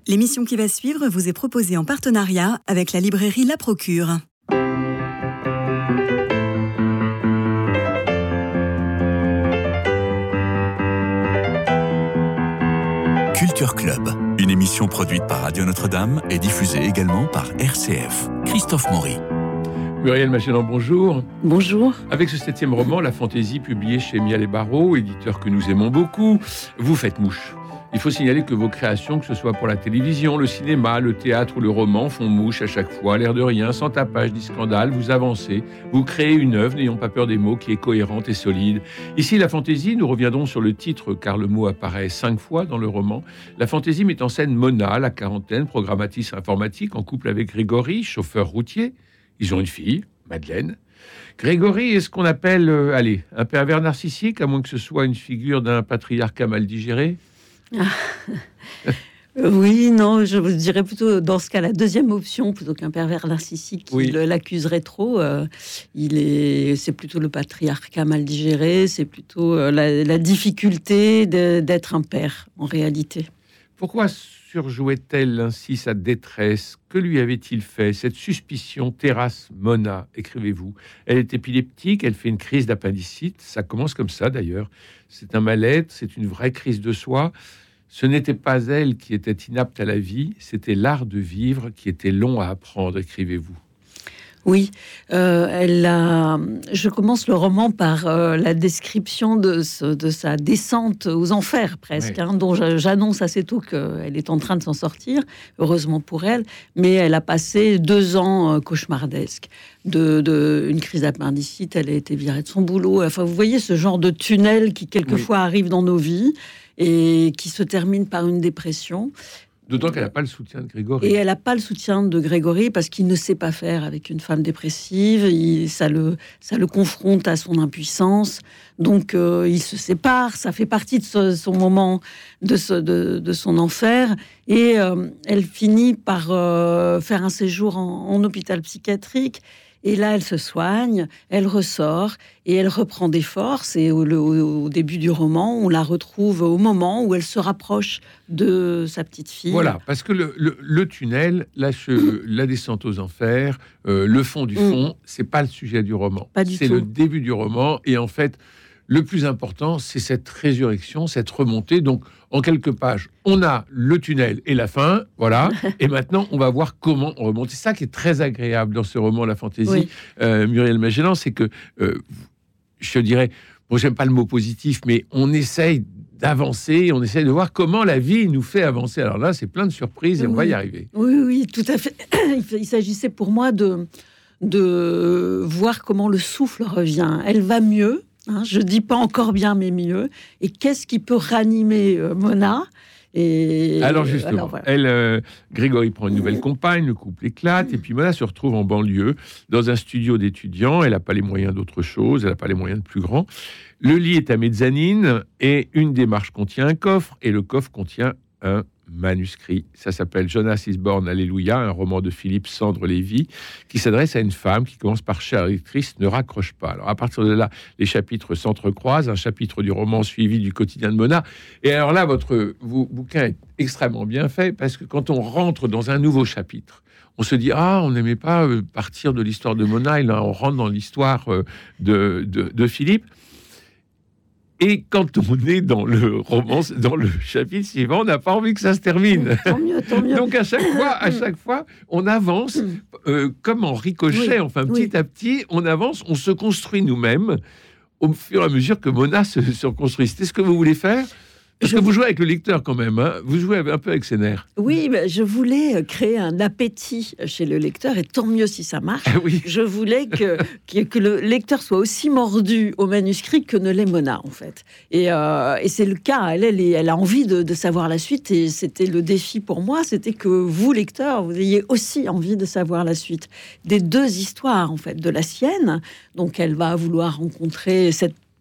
L'émission qui va suivre vous est proposée en partenariat avec la librairie La Procure. Culture Club, une émission produite par Radio Notre-Dame et diffusée également par RCF. Christophe Maury. Muriel Magellan, bonjour. Bonjour. Avec ce 7e roman, La Fantaisie, publié chez Mial et Barreau, éditeur que nous aimons beaucoup, vous faites mouche. Il faut signaler que vos créations, que ce soit pour la télévision, le cinéma, le théâtre ou le roman, font mouche à chaque fois, l'air de rien, sans tapage ni scandale. Vous avancez, vous créez une œuvre, n'ayons pas peur des mots, qui est cohérente et solide. Ici, La Fantaisie, nous reviendrons sur le titre, car le mot apparaît 5 fois dans le roman. La Fantaisie met en scène Mona, la quarantaine, programmatrice informatique, en couple avec Grégory, chauffeur routier. Ils ont une fille, Madeleine. Grégory est ce qu'on appelle, un pervers narcissique, à moins que ce soit une figure d'un patriarcat mal digéré. Oui, non, je vous dirais plutôt dans ce cas la deuxième option plutôt qu'un pervers narcissique qui l'accuserait trop. C'est plutôt le patriarcat mal digéré, c'est plutôt la difficulté d'être un père en réalité. Pourquoi surjouait-elle ainsi sa détresse? Que lui avait-il fait? Cette suspicion terrasse Mona, écrivez-vous. Elle est épileptique, elle fait une crise d'appendicite. Ça commence comme ça d'ailleurs. C'est un mal-être, c'est une vraie crise de soi. Ce n'était pas elle qui était inapte à la vie, c'était l'art de vivre qui était long à apprendre, écrivez-vous. Oui, je commence le roman par la description de sa descente aux enfers, presque, dont j'annonce assez tôt qu'elle est en train de s'en sortir, heureusement pour elle, mais elle a passé 2 ans cauchemardesques. Une crise d'appendicite, elle a été virée de son boulot. Enfin, vous voyez ce genre de tunnel qui, quelquefois, arrive dans nos vies et qui se termine par une dépression. D'autant qu'elle n'a pas le soutien de Grégory. Et elle n'a pas le soutien de Grégory parce qu'il ne sait pas faire avec une femme dépressive. Ça le confronte à son impuissance. Donc, il se sépare. Ça fait partie de son moment, de son enfer. Et elle finit par faire un séjour en hôpital psychiatrique. Et là, elle se soigne, elle ressort et elle reprend des forces. Et au début du roman, on la retrouve au moment où elle se rapproche de sa petite fille. Voilà, parce que le tunnel, la descente aux enfers, le fond du fond, c'est pas le sujet du roman. C'est le début du roman. Et en fait, le plus important, c'est cette résurrection, cette remontée. Donc, en quelques pages, on a le tunnel et la fin, voilà. Et maintenant, on va voir comment on remonte. C'est ça qui est très agréable dans ce roman, La Fantaisie, Muriel Magellan, c'est que, je dirais, bon, j'aime pas le mot positif, mais on essaye d'avancer, on essaye de voir comment la vie nous fait avancer. Alors là, c'est plein de surprises et on va y arriver. Oui, tout à fait. Il s'agissait pour moi de voir comment le souffle revient. Elle va mieux. Je dis pas encore bien, mais mieux. Et qu'est-ce qui peut ranimer Mona? Alors justement, Grégory prend une nouvelle compagne, le couple éclate, et puis Mona se retrouve en banlieue, dans un studio d'étudiants. Elle n'a pas les moyens d'autre chose, elle n'a pas les moyens de plus grand. Le lit est à mezzanine, et une des marches contient un coffre, et le coffre contient un manuscrit. Ça s'appelle Jonas is Born Alléluia, un roman de Philippe Sandre-Lévy qui s'adresse à une femme qui commence par chère lectrice, ne raccroche pas. Alors à partir de là, les chapitres s'entrecroisent, un chapitre du roman suivi du quotidien de Mona. Et alors là, votre bouquin est extrêmement bien fait parce que quand on rentre dans un nouveau chapitre, on se dit, on n'aimait pas partir de l'histoire de Mona, et là on rentre dans l'histoire de Philippe. Et quand on est dans le roman, dans le chapitre suivant, on n'a pas envie que ça se termine. Tant mieux. Donc à chaque fois, on avance comme en ricochet. Enfin, petit à petit, on avance, on se construit nous-mêmes au fur et à mesure que Mona se reconstruit. C'est ce que vous voulez faire? Parce que vous jouez avec le lecteur quand même, vous jouez un peu avec ses nerfs. Oui, je voulais créer un appétit chez le lecteur, et tant mieux si ça marche. Je voulais que le lecteur soit aussi mordu au manuscrit que ne l'est Mona, en fait. Et c'est le cas, elle a envie de savoir la suite, et c'était le défi pour moi, c'était que vous, lecteur, vous ayez aussi envie de savoir la suite des 2 histoires, en fait, de la sienne. Donc elle va vouloir rencontrer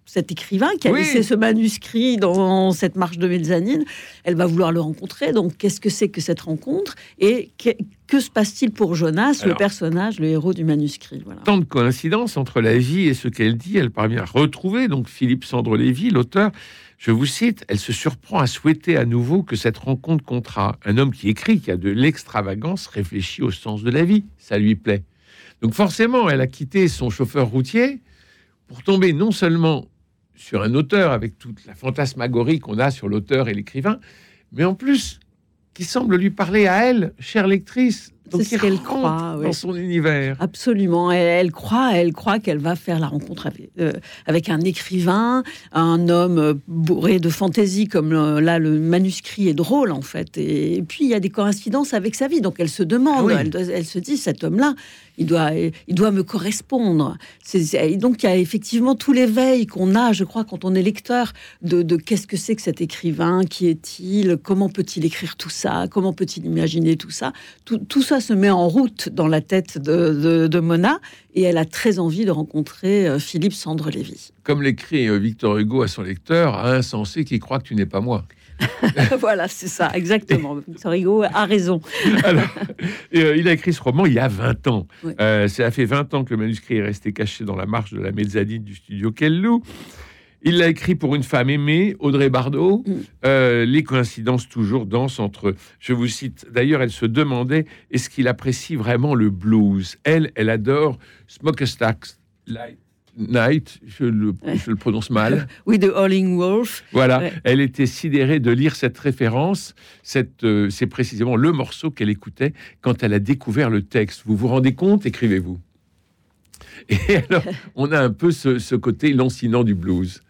cet écrivain qui a laissé ce manuscrit dans cette marche de mezzanine. Elle va vouloir le rencontrer. Donc, qu'est-ce que c'est que cette rencontre? Et que se passe-t-il pour Jonas, le personnage, le héros du manuscrit? Voilà. Tant de coïncidences entre la vie et ce qu'elle dit. Elle parvient à retrouver donc Philippe Sandre-Lévy, l'auteur. Je vous cite, elle se surprend à souhaiter à nouveau que cette rencontre comptera. Un homme qui écrit, qui a de l'extravagance, réfléchit au sens de la vie. Ça lui plaît. Donc forcément, elle a quitté son chauffeur routier pour tomber non seulement sur un auteur avec toute la fantasmagorie qu'on a sur l'auteur et l'écrivain, mais en plus qui semble lui parler à elle, chère lectrice. Donc c'est ce qu'elle croit dans son univers. Absolument. Elle croit qu'elle va faire la rencontre avec un écrivain, un homme bourré de fantaisie, comme là le manuscrit est drôle en fait. Et puis il y a des coïncidences avec sa vie. Donc elle se demande, elle se dit, cet homme-là, il doit me correspondre. Donc il y a effectivement tout l'éveil qu'on a, je crois, quand on est lecteur, de qu'est-ce que c'est que cet écrivain, qui est-il, comment peut-il écrire tout ça, comment peut-il imaginer tout ça. Tout ça se met en route dans la tête de Mona, et elle a très envie de rencontrer Philippe Sandre-Lévy. Comme l'écrit Victor Hugo à son lecteur, à insensé qui croit que tu n'es pas moi. Voilà, c'est ça, exactement. Victor Hugo a raison. Alors, il a écrit ce roman il y a 20 ans. Oui. Ça fait 20 ans que le manuscrit est resté caché dans la marche de la mezzanine du studio qu'elle loue. Il l'a écrit pour une femme aimée, Audrey Bardot. Les coïncidences toujours dansent entre... Je vous cite, d'ailleurs, elle se demandait, est-ce qu'il apprécie vraiment le blues? Elle adore Smokestack Night, je le prononce mal. Oui, de Howling Wolf. Voilà, elle était sidérée de lire cette référence. C'est précisément le morceau qu'elle écoutait quand elle a découvert le texte. Vous vous rendez compte? Écrivez-vous. Et alors, on a un peu ce côté lancinant du blues.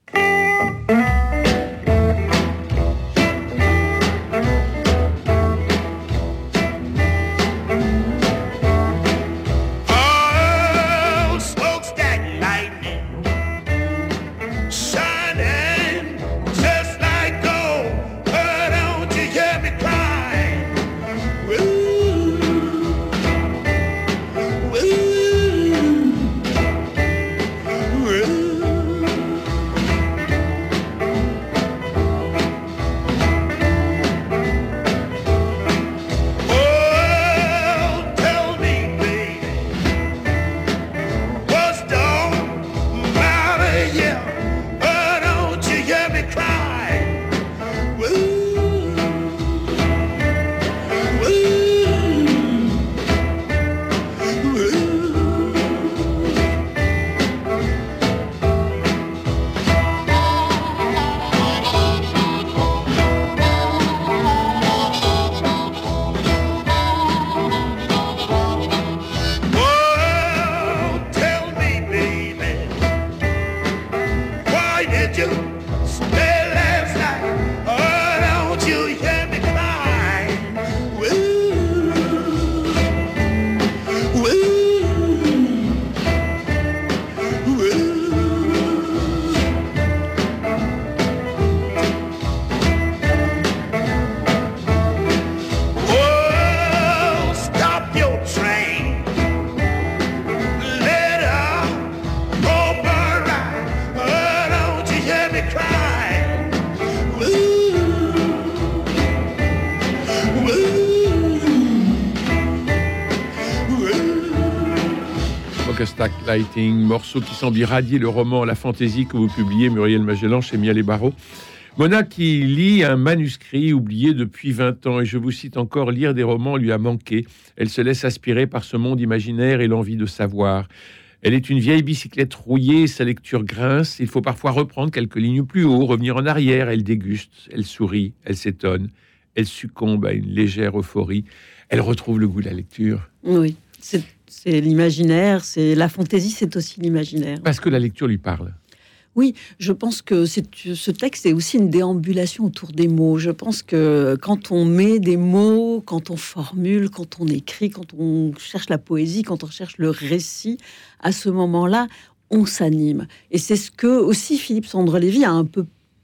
Lighting, morceau qui semble irradier le roman La Fantaisie que vous publiez, Muriel Magellan, chez Miel et Barreau. Mona qui lit un manuscrit oublié depuis 20 ans, et je vous cite encore, lire des romans lui a manqué. Elle se laisse aspirer par ce monde imaginaire et l'envie de savoir. Elle est une vieille bicyclette rouillée, sa lecture grince. Il faut parfois reprendre quelques lignes plus haut, revenir en arrière. Elle déguste, elle sourit, elle s'étonne. Elle succombe à une légère euphorie. Elle retrouve le goût de la lecture. Oui, c'est l'imaginaire, c'est la fantaisie, c'est aussi l'imaginaire. Parce que la lecture lui parle. Oui, je pense que ce texte est aussi une déambulation autour des mots. Je pense que quand on met des mots, quand on formule, quand on écrit, quand on cherche la poésie, quand on cherche le récit, à ce moment-là, on s'anime. Et c'est ce que aussi Philippe Sandre-Lévy a un peu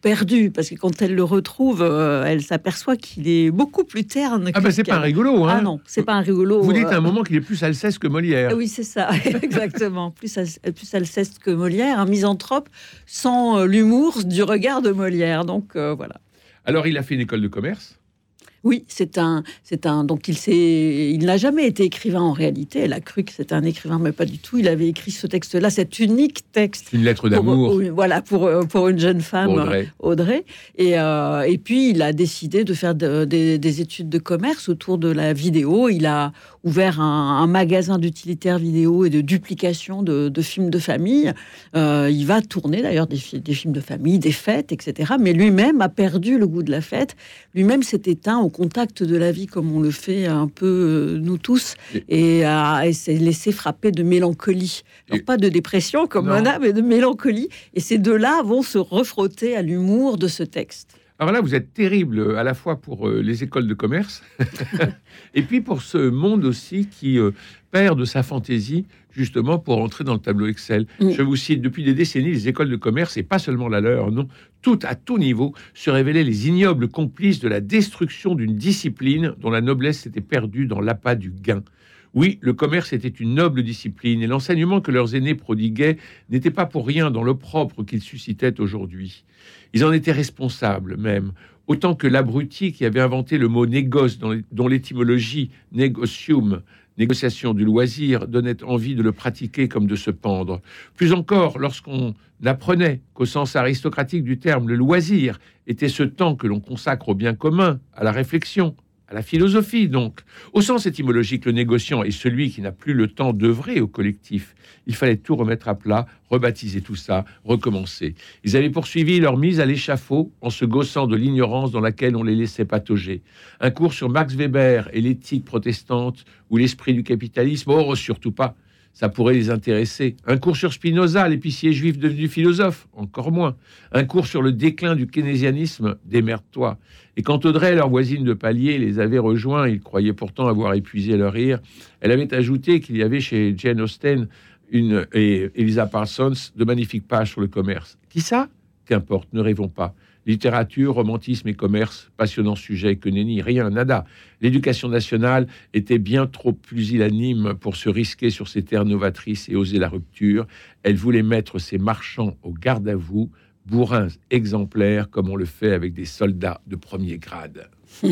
perdu, parce que quand elle le retrouve, elle s'aperçoit qu'il est beaucoup plus terne. C'est pas un rigolo, hein. Ah non, c'est pas un rigolo. Vous dites à un moment qu'il est plus Alceste que Molière. Oui, c'est ça, exactement. plus Alceste que Molière, un misanthrope sans l'humour du regard de Molière. Donc voilà. Alors, il a fait une école de commerce. Oui, donc il n'a jamais été écrivain en réalité. Elle a cru que c'était un écrivain, mais pas du tout. Il avait écrit ce texte-là, cet unique texte. Une lettre d'amour. Pour une jeune femme, Audrey. Et puis, il a décidé de faire des études de commerce autour de la vidéo. Il a ouvert un magasin d'utilitaires vidéo et de duplication de films de famille. Il va tourner d'ailleurs des films de famille, des fêtes, etc. Mais lui-même a perdu le goût de la fête. Lui-même s'est éteint au contact de la vie comme on le fait un peu nous tous et s'est laissé frapper de mélancolie. Alors, pas de dépression comme Mona, mais de mélancolie. Et ces deux-là vont se refrotter à l'humour de ce texte. Alors là, vous êtes terrible à la fois pour les écoles de commerce et puis pour ce monde aussi qui perd de sa fantaisie justement pour entrer dans le tableau Excel. Je vous cite, depuis des décennies, les écoles de commerce, et pas seulement la leur, non, à tout niveau, se révélaient les ignobles complices de la destruction d'une discipline dont la noblesse s'était perdue dans l'appât du gain. Oui, le commerce était une noble discipline et l'enseignement que leurs aînés prodiguaient n'était pas pour rien dans l'opprobre qu'il suscitait aujourd'hui. Ils en étaient responsables même, autant que l'abruti qui avait inventé le mot négoce, dont l'étymologie negocium, négociation du loisir, donnait envie de le pratiquer comme de se pendre. Plus encore, lorsqu'on apprenait qu'au sens aristocratique du terme, le loisir était ce temps que l'on consacre au bien commun, à la réflexion, à la philosophie donc. Au sens étymologique, le négociant est celui qui n'a plus le temps d'œuvrer au collectif. Il fallait tout remettre à plat, rebaptiser tout ça, recommencer. Ils avaient poursuivi leur mise à l'échafaud en se gaussant de l'ignorance dans laquelle on les laissait patauger. Un cours sur Max Weber et l'éthique protestante ou l'esprit du capitalisme, oh, surtout pas. Ça pourrait les intéresser. Un cours sur Spinoza, l'épicier juif devenu philosophe, encore moins. Un cours sur le déclin du keynésianisme, démerde-toi. Et quand Audrey, leur voisine de palier, les avait rejoints, ils croyaient pourtant avoir épuisé leur rire, elle avait ajouté qu'il y avait chez Jane Austen et Eliza Parsons de magnifiques pages sur le commerce. Qui ça ? Qu'importe, ne rêvons pas. Littérature, romantisme et commerce, passionnant sujet que nenni, rien, nada. L'éducation nationale était bien trop pusillanime pour se risquer sur ces terres novatrices et oser la rupture. Elle voulait mettre ses marchands au garde à vous, bourrins exemplaires comme on le fait avec des soldats de premier grade.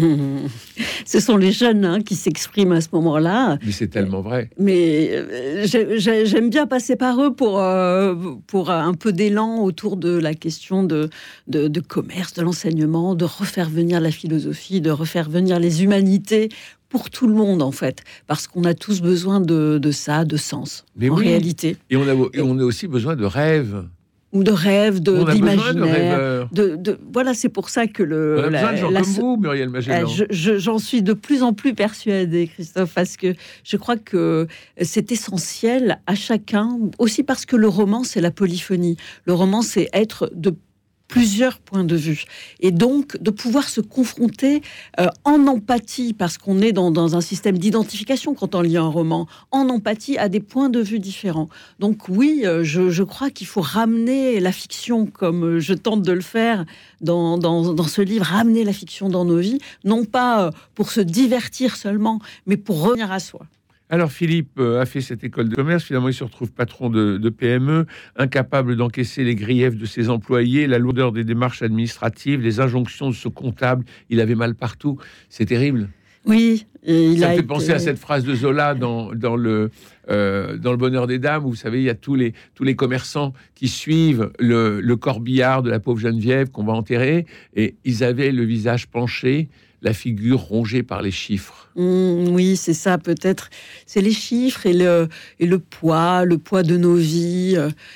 Ce sont les jeunes qui s'expriment à ce moment-là. Mais c'est tellement vrai. Mais j'aime bien passer par eux pour un peu d'élan autour de la question de commerce, de l'enseignement, de refaire venir la philosophie, de refaire venir les humanités pour tout le monde, en fait. Parce qu'on a tous besoin de ça, de sens, réalité. Et on a aussi besoin de rêves. Ou de rêves, d'imaginaire. Voilà, c'est pour ça que on a besoin de gens comme vous, Muriel Magellan. J'en suis de plus en plus persuadée, Christophe, parce que je crois que c'est essentiel à chacun, aussi parce que le roman, c'est la polyphonie. Le roman, c'est être de plusieurs points de vue. Et donc, de pouvoir se confronter en empathie, parce qu'on est dans un système d'identification quand on lit un roman, en empathie à des points de vue différents. Donc oui, je crois qu'il faut ramener la fiction, comme je tente de le faire dans ce livre, ramener la fiction dans nos vies, non pas pour se divertir seulement, mais pour revenir à soi. Alors Philippe a fait cette école de commerce, finalement il se retrouve patron de PME, incapable d'encaisser les griefs de ses employés, la lourdeur des démarches administratives, les injonctions de ce comptable, il avait mal partout, c'est terrible. Oui. Ça me fait penser à cette phrase de Zola dans le Bonheur des Dames, où vous savez, il y a tous les commerçants qui suivent le corbillard de la pauvre Geneviève qu'on va enterrer, et ils avaient le visage penché, la figure rongée par les chiffres. Oui, c'est ça, peut-être. C'est les chiffres et le poids de nos vies.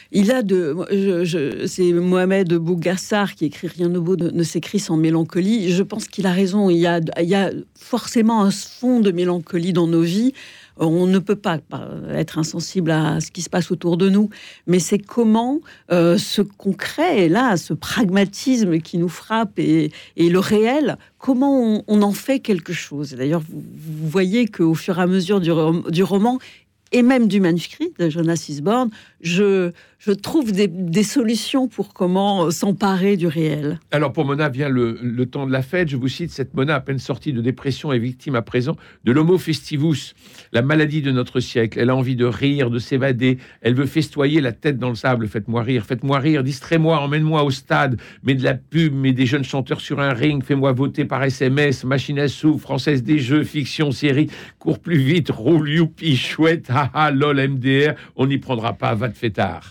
C'est Mohamed Bougassar qui écrit « Rien de beau ne s'écrit sans mélancolie ». Je pense qu'il a raison. Il y a forcément un fond de mélancolie dans nos vies. On ne peut pas être insensible à ce qui se passe autour de nous, mais c'est comment ce concret, là, ce pragmatisme qui nous frappe et le réel, comment on en fait quelque chose. D'ailleurs, vous voyez qu'au fur et à mesure du roman, et même du manuscrit de Jonas Isborn, je je trouve des solutions pour comment s'emparer du réel. Alors pour Mona vient le temps de la fête. Je vous cite, cette Mona, à peine sortie de dépression, est victime à présent de l'homo festivus, la maladie de notre siècle. Elle a envie de rire, de s'évader. Elle veut festoyer la tête dans le sable. Faites-moi rire, distrais-moi, emmène-moi au stade. Mets de la pub, mets des jeunes chanteurs sur un ring. Fais-moi voter par SMS, machine à sous, française des jeux, fiction, série. Cours plus vite, roule, youpi, chouette, haha, lol, MDR. On n'y prendra pas, va te fêtard.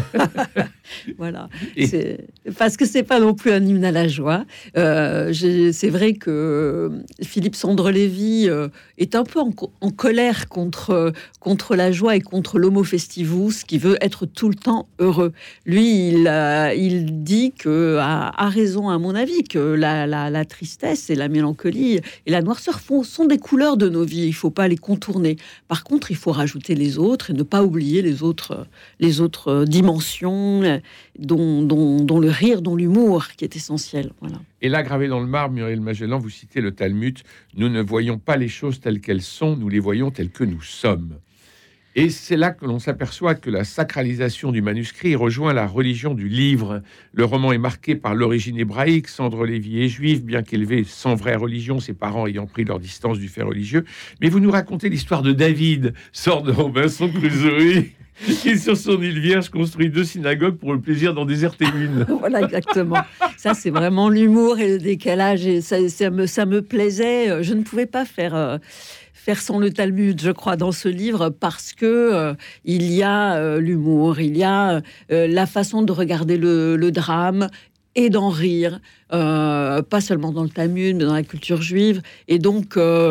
Voilà, parce que c'est pas non plus un hymne à la joie. C'est vrai que Philippe Sondre-Lévy est un peu en colère contre la joie et contre l'homo festivus, qui veut être tout le temps heureux. Lui, il dit que a raison, à mon avis, que la tristesse et la mélancolie et la noirceur sont des couleurs de nos vies. Il faut pas les contourner. Par contre, il faut rajouter les autres et ne pas oublier les autres dimensions, dont le rire, dont l'humour, qui est essentiel. Voilà. Et là, gravé dans le marbre, Muriel Magellan, vous citez le Talmud, nous ne voyons pas les choses telles qu'elles sont, nous les voyons telles que nous sommes. Et c'est là que l'on s'aperçoit que la sacralisation du manuscrit rejoint la religion du livre. Le roman est marqué par l'origine hébraïque. Sondre-Lévy est juif, bien qu'élevé sans vraie religion, ses parents ayant pris leur distance du fait religieux. Mais vous nous racontez l'histoire de David, sort de Robinson Crusoe, qui, sur son île vierge, construit 2 synagogues pour le plaisir d'en déserter une. Voilà, exactement. Ça, c'est vraiment l'humour et le décalage. Et ça me plaisait. Je ne pouvais pas faire sans le Talmud, je crois, dans ce livre, parce que il y a l'humour, il y a la façon de regarder le drame et d'en rire, pas seulement dans le Talmud, mais dans la culture juive. Et donc,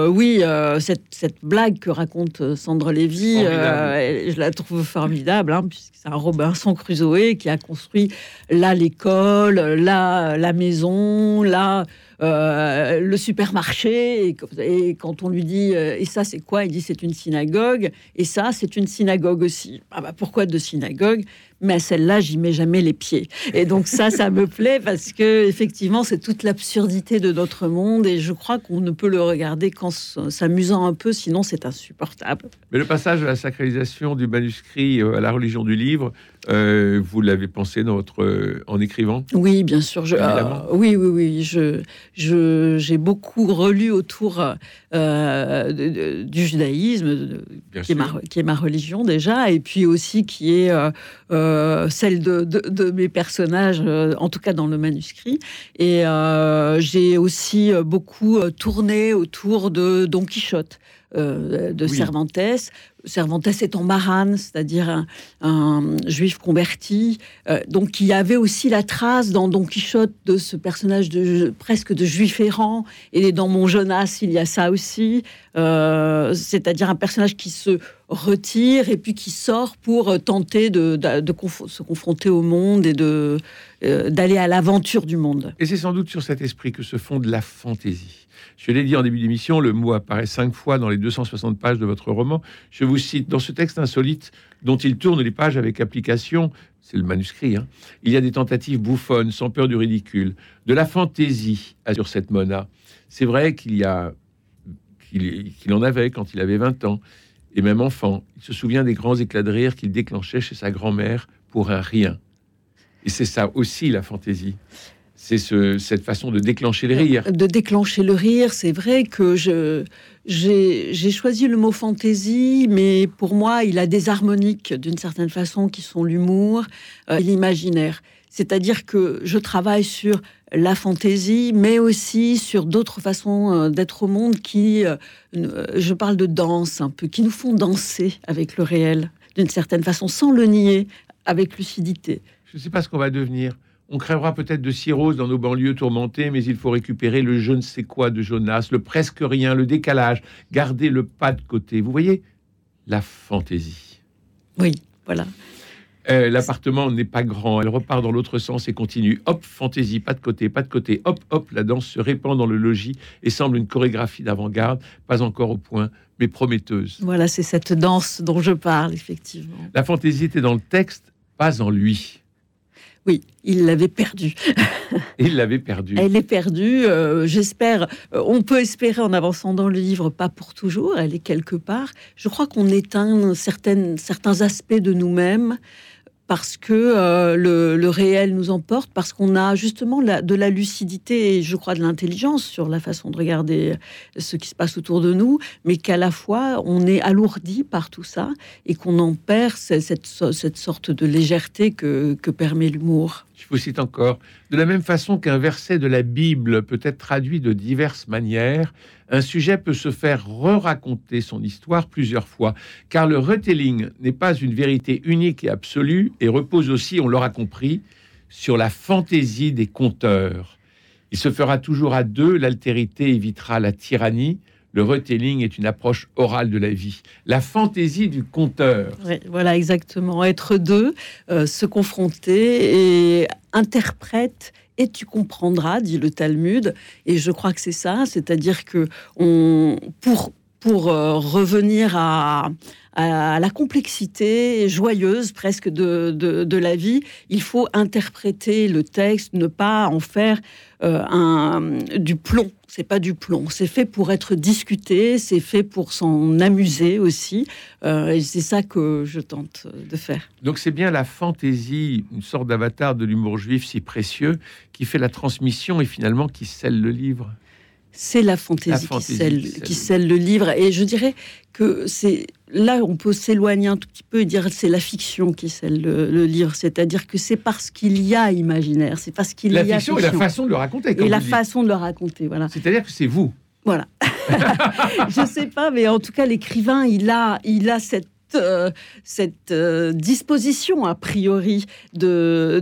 cette blague que raconte Sondre-Lévy, je la trouve formidable, puisque c'est un Robinson Crusoe qui a construit là l'école, là la maison, là le supermarché, et quand on lui dit et ça c'est quoi, il dit c'est une synagogue, et ça c'est une synagogue aussi. Pourquoi 2 synagogues? Mais à celle-là j'y mets jamais les pieds. Et donc ça me plaît, parce que effectivement c'est toute l'absurdité de notre monde, et je crois qu'on ne peut le regarder qu'en s'amusant un peu, sinon c'est insupportable. Mais le passage de la sacralisation du manuscrit à la religion du livre, vous l'avez pensé en écrivant? Oui, bien sûr. Oui. J'ai beaucoup relu autour du judaïsme, qui est ma religion déjà, et puis aussi qui est celle de mes personnages, en tout cas dans le manuscrit. Et j'ai aussi beaucoup tourné autour de Don Quichotte, de Cervantes. Cervantes étant marane, c'est-à-dire un juif converti, donc il y avait aussi la trace dans Don Quichotte de ce personnage presque de juif errant, et dans Mon Jonas il y a ça aussi, c'est-à-dire un personnage qui se retire et puis qui sort pour tenter de se confronter au monde et d'aller à l'aventure du monde. Et c'est sans doute sur cet esprit que se fonde la fantaisie. Je l'ai dit en début d'émission, le mot apparaît 5 fois dans les 260 pages de votre roman. Je vous cite, dans ce texte insolite dont il tourne les pages avec application, c'est le manuscrit, il y a des tentatives bouffonnes, sans peur du ridicule, de la fantaisie sur cette Mona. C'est vrai qu'il en avait quand il avait 20 ans, et même enfant. Il se souvient des grands éclats de rire qu'il déclenchait chez sa grand-mère pour un rien. Et c'est ça aussi la fantaisie. C'est cette façon de déclencher le rire. De déclencher le rire, c'est vrai que j'ai choisi le mot fantaisie, mais pour moi, il a des harmoniques, d'une certaine façon, qui sont l'humour et l'imaginaire. C'est-à-dire que je travaille sur la fantaisie, mais aussi sur d'autres façons d'être au monde je parle de danse un peu, qui nous font danser avec le réel, d'une certaine façon, sans le nier, avec lucidité. Je ne sais pas ce qu'on va devenir. On crèvera peut-être de cirrhose dans nos banlieues tourmentées, mais il faut récupérer le je ne sais quoi de Jonas, le presque rien, le décalage, garder le pas de côté. Vous voyez, la fantaisie. Oui, voilà. L'appartement n'est pas grand, elle repart dans l'autre sens et continue. Hop, fantaisie, pas de côté, hop, hop, la danse se répand dans le logis et semble une chorégraphie d'avant-garde, pas encore au point, mais prometteuse. Voilà, c'est cette danse dont je parle, effectivement. La fantaisie était dans le texte, pas en lui. Oui, il l'avait perdue. Il l'avait perdue. Elle est perdue, j'espère. On peut espérer en avançant dans le livre, pas pour toujours, elle est quelque part. Je crois qu'on éteint certains aspects de nous-mêmes parce que le réel nous emporte, parce qu'on a justement de la lucidité et je crois de l'intelligence sur la façon de regarder ce qui se passe autour de nous, mais qu'à la fois on est alourdi par tout ça et qu'on en perd cette sorte de légèreté que permet l'humour. Je vous cite encore, de la même façon qu'un verset de la Bible peut être traduit de diverses manières, un sujet peut se faire re-raconter son histoire plusieurs fois, car le retelling n'est pas une vérité unique et absolue et repose aussi, on l'aura compris, sur la fantaisie des conteurs. Il se fera toujours à deux, l'altérité évitera la tyrannie. Le retelling est une approche orale de la vie. La fantaisie du conteur. Oui, voilà, exactement. Être deux, se confronter et interprète et tu comprendras, dit le Talmud. Et je crois que c'est ça, c'est-à-dire que pour revenir à la complexité joyeuse presque de la vie, il faut interpréter le texte, ne pas en faire du plomb. C'est pas du plomb, c'est fait pour être discuté, c'est fait pour s'en amuser aussi, et c'est ça que je tente de faire. Donc c'est bien la fantaisie, une sorte d'avatar de l'humour juif si précieux, qui fait la transmission et finalement qui scelle le livre. C'est la fantaisie qui scelle le livre, et je dirais que c'est là on peut s'éloigner un tout petit peu et dire c'est la fiction qui scelle le livre, c'est-à-dire que c'est parce qu'il y a imaginaire, c'est parce qu'il y a fiction et la façon de le raconter. Et la façon de le raconter, voilà. C'est-à-dire que c'est vous. Voilà. Je sais pas, mais en tout cas l'écrivain, il a cette disposition a priori de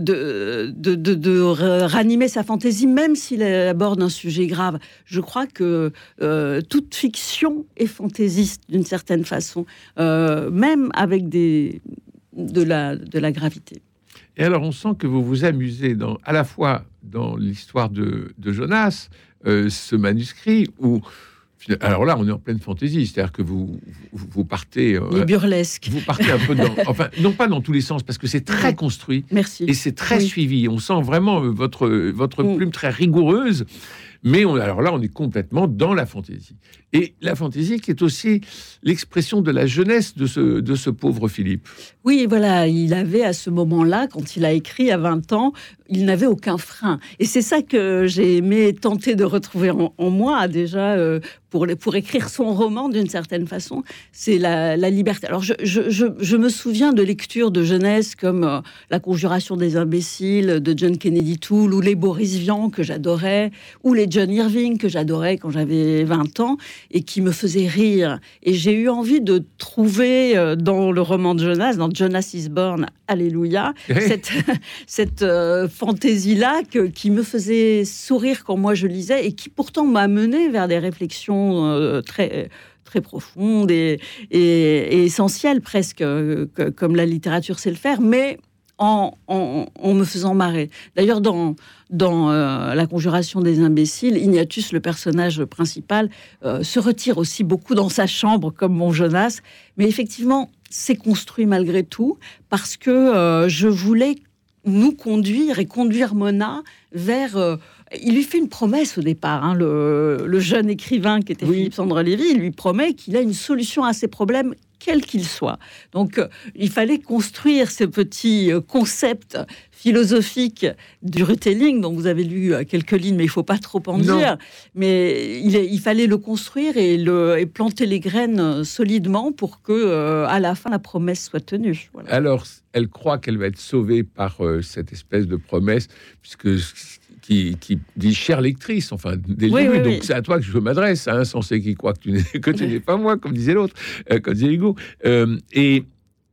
ranimer sa fantaisie, même s'il aborde un sujet grave. Je crois que toute fiction est fantaisiste d'une certaine façon, même avec de la gravité. Et alors on sent que vous vous amusez à la fois dans l'histoire de Jonas, ce manuscrit où alors là, on est en pleine fantaisie, c'est-à-dire que vous partez... les burlesques. Vous partez un peu dans... Enfin, non pas dans tous les sens, parce que c'est très construit. Merci. Et c'est très suivi. On sent vraiment votre plume très rigoureuse. Mais alors là, on est complètement dans la fantaisie. Et la fantaisie qui est aussi l'expression de la jeunesse de ce pauvre Philippe. Oui, voilà, il avait à ce moment-là, quand il a écrit à 20 ans, il n'avait aucun frein. Et c'est ça que j'ai aimé tenter de retrouver en moi, déjà, pour écrire son roman, d'une certaine façon, c'est la liberté. Alors, je me souviens de lectures de jeunesse comme La Conjuration des imbéciles de John Kennedy Toole, ou les Boris Vian, que j'adorais, ou les John Irving, que j'adorais quand j'avais 20 ans, et qui me faisaient rire. Et j'ai eu envie de trouver dans le roman de Jonas, dans Jonas is Born, Alléluia, cette fantaisie-là qui me faisait sourire quand moi je lisais, et qui pourtant m'a mené vers des réflexions très profondes et essentielles presque, comme la littérature sait le faire, mais en me faisant marrer. D'ailleurs, dans La Conjuration des imbéciles, Ignatius, le personnage principal, se retire aussi beaucoup dans sa chambre, comme mon Jonas. Mais effectivement, c'est construit malgré tout, parce que je voulais nous conduire et conduire Mona vers... il lui fait une promesse au départ, hein, le jeune écrivain qui était Philippe Sandre-Lévy, il lui promet qu'il a une solution à ses problèmes, quel qu'il soit. Donc, il fallait construire ce petit concept philosophique du retelling, dont vous avez lu quelques lignes, mais il ne faut pas trop en dire. Mais il fallait le construire et planter les graines solidement pour que, à la fin, la promesse soit tenue. Voilà. Alors, elle croit qu'elle va être sauvée par cette espèce de promesse, puisque... Qui dit chère lectrice, enfin, dès le début. Donc, c'est à toi que je m'adresse, à un insensé qui croit que tu n'es pas moi, comme disait l'autre, comme disait Hugo. Et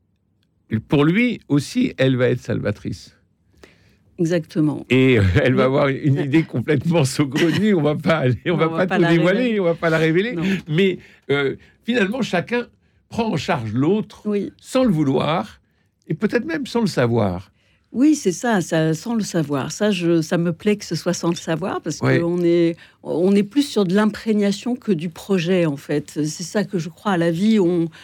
pour lui aussi, elle va être salvatrice. Exactement. Et elle va avoir une idée complètement saugrenue. On va pas tout dévoiler, on va pas la révéler. Non. Mais finalement, chacun prend en charge l'autre sans le vouloir et peut-être même sans le savoir. Oui, c'est ça, sans le savoir. Ça me plaît que ce soit sans le savoir, parce qu'on est plus sur de l'imprégnation que du projet, en fait. C'est ça que je crois. La vie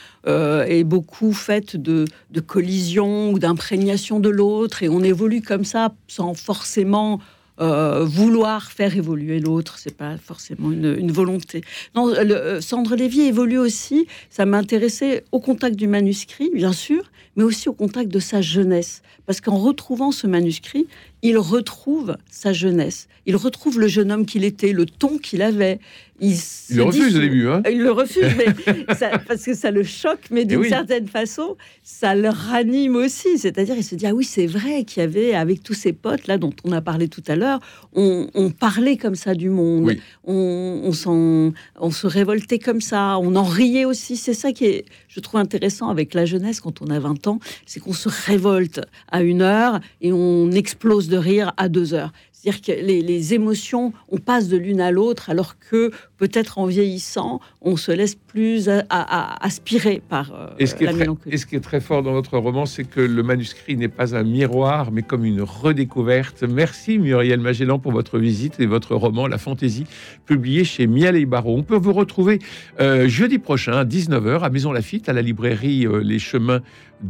est beaucoup faite de collisions ou d'imprégnation de l'autre, et on évolue comme ça, sans forcément vouloir faire évoluer l'autre, c'est pas forcément une volonté. Non, Sandre Lévy évolue aussi, ça m'intéressait au contact du manuscrit, bien sûr, mais aussi au contact de sa jeunesse. Parce qu'en retrouvant ce manuscrit, il retrouve sa jeunesse. Il retrouve le jeune homme qu'il était, le ton qu'il avait. Il le refuse au début. Hein, il le refuse, parce que ça le choque, mais d'une certaine façon, ça le ranime aussi. C'est-à-dire, il se dit, ah oui, c'est vrai qu'il y avait, avec tous ces potes là dont on a parlé tout à l'heure, on parlait comme ça du monde. Oui. On se révoltait comme ça. On en riait aussi. C'est ça qui est, je trouve, intéressant avec la jeunesse quand on a 20 ans. C'est qu'on se révolte à 1 heure et on explose de rire à 2 heures. C'est-à-dire que les émotions, on passe de l'une à l'autre, alors que peut-être en vieillissant, on se laisse plus aspirer par la mélancolie. Et ce qui est très fort dans votre roman, c'est que le manuscrit n'est pas un miroir, mais comme une redécouverte. Merci Muriel Magellan pour votre visite et votre roman La Fantaisie, publié chez Miel et Barreau. On peut vous retrouver jeudi prochain à 19h à Maison Laffitte, à la librairie Les Chemins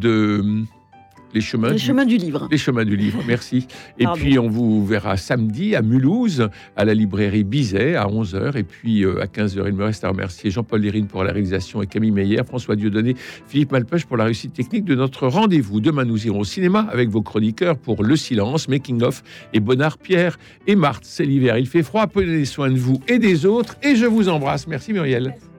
du Livre. Les Chemins du Livre, merci. Et puis, on vous verra samedi à Mulhouse, à la librairie Bizet, à 11h. Et puis, à 15h, il me reste à remercier Jean-Paul Lérine pour la réalisation et Camille Meyer, François Dieudonné, Philippe Malpeuch pour la réussite technique de notre rendez-vous. Demain, nous irons au cinéma avec vos chroniqueurs pour Le Silence, Making of et Bonnard, Pierre et Marthe. C'est l'hiver, il fait froid, prenez soin de vous et des autres. Et je vous embrasse. Merci Muriel. Merci.